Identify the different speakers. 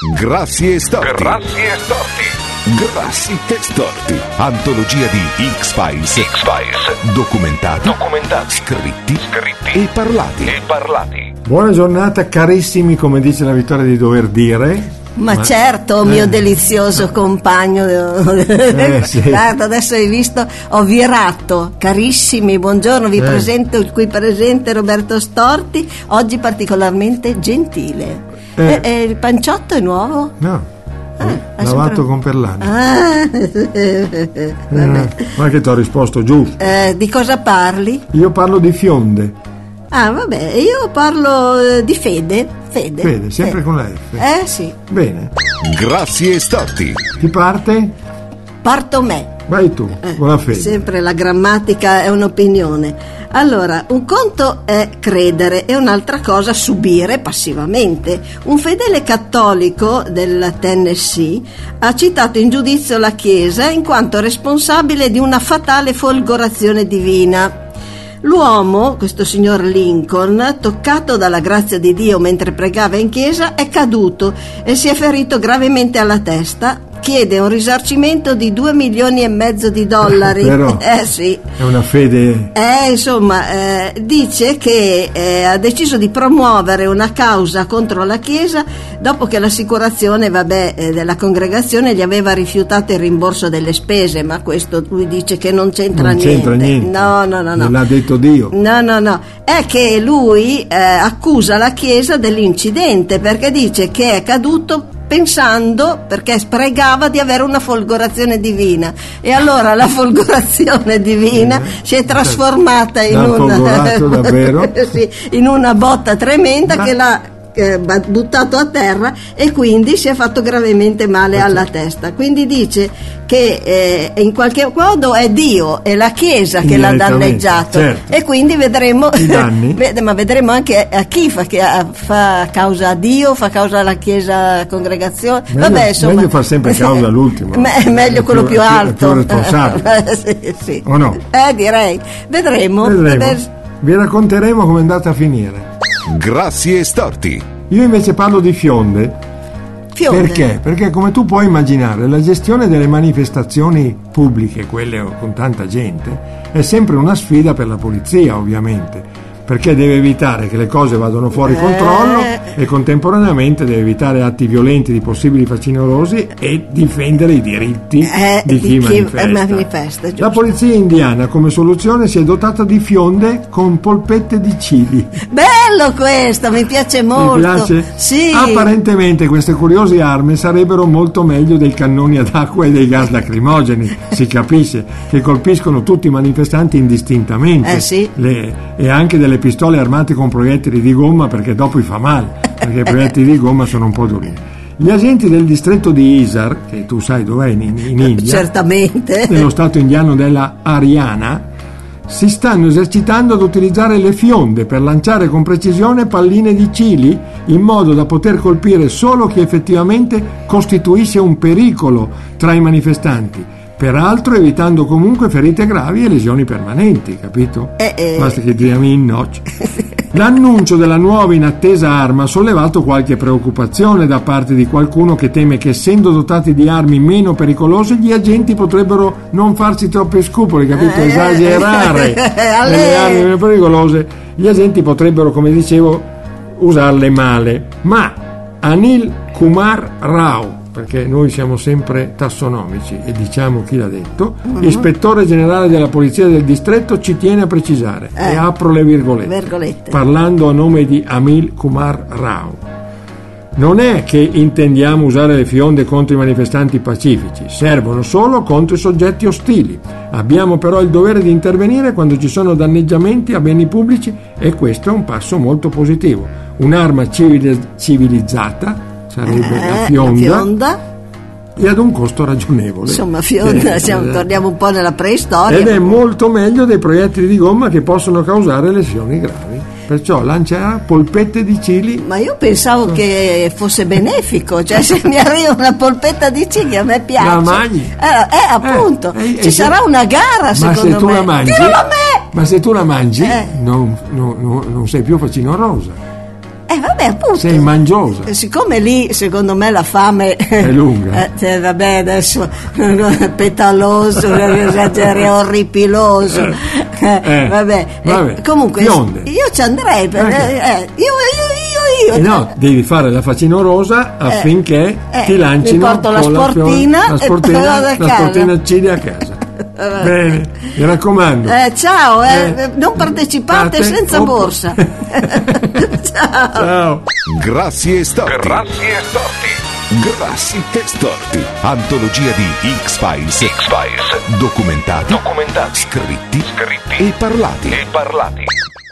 Speaker 1: Grassi e Storti.
Speaker 2: Grassi e Storti.
Speaker 1: Grassi e Storti. Antologia di X-Files. Documentati. Scritti. E parlati.
Speaker 3: Buona giornata carissimi, come dice la Vittoria di dover dire.
Speaker 4: Ma certo, mio delizioso compagno.
Speaker 3: Sì.
Speaker 4: Guarda, adesso hai visto, ho virato. Carissimi, buongiorno, vi presento il qui presente Roberto Storti, oggi particolarmente gentile. Il panciotto è nuovo?
Speaker 3: No, lavato
Speaker 4: sempre...
Speaker 3: con Perlani. Ma che ti ho risposto giusto.
Speaker 4: Di cosa parli?
Speaker 3: Io parlo di fionde.
Speaker 4: Vabbè, io parlo di Fede,
Speaker 3: sempre con la F.
Speaker 4: Sì.
Speaker 3: Bene.
Speaker 1: Grassi e Storti.
Speaker 3: Chi parte?
Speaker 4: Parto me.
Speaker 3: Vai tu, con la Fede.
Speaker 4: Sempre la grammatica è un'opinione. Allora, un conto è credere e un'altra cosa subire passivamente. Un fedele cattolico del Tennessee ha citato in giudizio la Chiesa in quanto responsabile di una fatale folgorazione divina. L'uomo, questo signor Lincoln, toccato dalla grazia di Dio mentre pregava in chiesa, è caduto e si è ferito gravemente alla testa. Chiede un risarcimento di $2,5 milioni di dollari.
Speaker 3: Però
Speaker 4: sì.
Speaker 3: È una fede.
Speaker 4: Dice che ha deciso di promuovere una causa contro la Chiesa dopo che l'assicurazione della congregazione gli aveva rifiutato il rimborso delle spese, ma questo lui dice che non c'entra niente. No.
Speaker 3: Non l'ha detto Dio.
Speaker 4: No. È che lui accusa la Chiesa dell'incidente perché dice che è caduto pensando, perché pregava di avere una folgorazione divina, e allora la folgorazione divina si è trasformata in una botta tremenda che l'ha buttato a terra e quindi si è fatto gravemente male alla testa. Quindi dice che in qualche modo è Dio e la Chiesa che l'ha danneggiato,
Speaker 3: certo.
Speaker 4: E quindi vedremo
Speaker 3: i danni.
Speaker 4: Ma vedremo anche a chi fa causa a Dio, fa causa alla Chiesa congregazione.
Speaker 3: Meglio far sempre causa all'ultimo.
Speaker 4: È meglio quello più alto,
Speaker 3: più responsabile.
Speaker 4: sì.
Speaker 3: O no?
Speaker 4: Direi. Vedremo.
Speaker 3: Vi racconteremo come è andata a finire.
Speaker 1: Grassi e Storti.
Speaker 3: Io invece parlo di fionde. Perché? Perché come tu puoi immaginare, la gestione delle manifestazioni pubbliche, quelle con tanta gente, è sempre una sfida per la polizia, ovviamente, perché deve evitare che le cose vadano fuori controllo e contemporaneamente deve evitare atti violenti di possibili facinorosi e difendere i diritti di chi manifesta. La polizia indiana come soluzione si è dotata di fionde con polpette di chili.
Speaker 4: Bello questo, mi piace molto.
Speaker 3: Mi piace?
Speaker 4: Sì.
Speaker 3: Apparentemente queste curiose armi sarebbero molto meglio dei cannoni ad acqua e dei gas lacrimogeni, si capisce, che colpiscono tutti i manifestanti indistintamente.
Speaker 4: Sì.
Speaker 3: E anche delle pistole armate con proiettili di gomma, perché dopo fa male, perché i proiettili di gomma sono un po' durini. Gli agenti del distretto di Hisar, che tu sai dov'è in India,
Speaker 4: certamente,
Speaker 3: nello stato indiano della Haryana, si stanno esercitando ad utilizzare le fionde per lanciare con precisione palline di chili in modo da poter colpire solo chi effettivamente costituisce un pericolo tra i manifestanti, peraltro evitando comunque ferite gravi e lesioni permanenti, capito? Basta che diamo in notch. L'annuncio della nuova inattesa arma ha sollevato qualche preoccupazione da parte di qualcuno che teme che, essendo dotati di armi meno pericolose, gli agenti potrebbero non farsi troppi scrupoli, capito? Esagerare le armi meno pericolose, gli agenti potrebbero, come dicevo, usarle male. Ma Anil Kumar Rao, perché noi siamo sempre tassonomici e diciamo chi l'ha detto, ispettore generale della polizia del distretto, ci tiene a precisare, e apro le virgolette, parlando a nome di Anil Kumar Rao: non è che intendiamo usare le fionde contro i manifestanti pacifici, servono solo contro i soggetti ostili. Abbiamo però il dovere di intervenire quando ci sono danneggiamenti a beni pubblici e questo è un passo molto positivo. Un'arma civilizzata sarebbe la fionda, e ad un costo ragionevole.
Speaker 4: Insomma, fionda, torniamo un po' nella preistoria.
Speaker 3: Ed è molto meglio dei proiettili di gomma che possono causare lesioni gravi. Perciò lancerà polpette di chili.
Speaker 4: Ma io pensavo che fosse benefico, cioè se mi arriva una polpetta di chili a me piace.
Speaker 3: La mangi?
Speaker 4: Appunto, ci sarà una gara, secondo me.
Speaker 3: Ma se tu la mangi,
Speaker 4: tirala a me!
Speaker 3: Ma se tu la mangi, non sei più facinorosa.
Speaker 4: Vabbè, appunto.
Speaker 3: Sei mangiosa.
Speaker 4: Siccome lì, secondo me, la fame
Speaker 3: è lunga.
Speaker 4: Vabbè, adesso petaloso, orripiloso. Vabbè. Comunque,
Speaker 3: fionde.
Speaker 4: io ci andrei. Io.
Speaker 3: No, devi fare la facinorosa affinché ti lancino.
Speaker 4: Mi porto la sportina
Speaker 3: la sportina Cili a casa. Bene, mi raccomando.
Speaker 4: Ciao, non partecipate senza borsa.
Speaker 3: Ciao.
Speaker 1: Grassi e Storti.
Speaker 2: Grassi e Storti.
Speaker 1: Grassi e Storti. Antologia di X-Files.
Speaker 2: X-Files.
Speaker 1: Documentati.
Speaker 2: Documentati.
Speaker 1: Scritti.
Speaker 2: Scritti.
Speaker 1: E parlati.
Speaker 2: E parlati.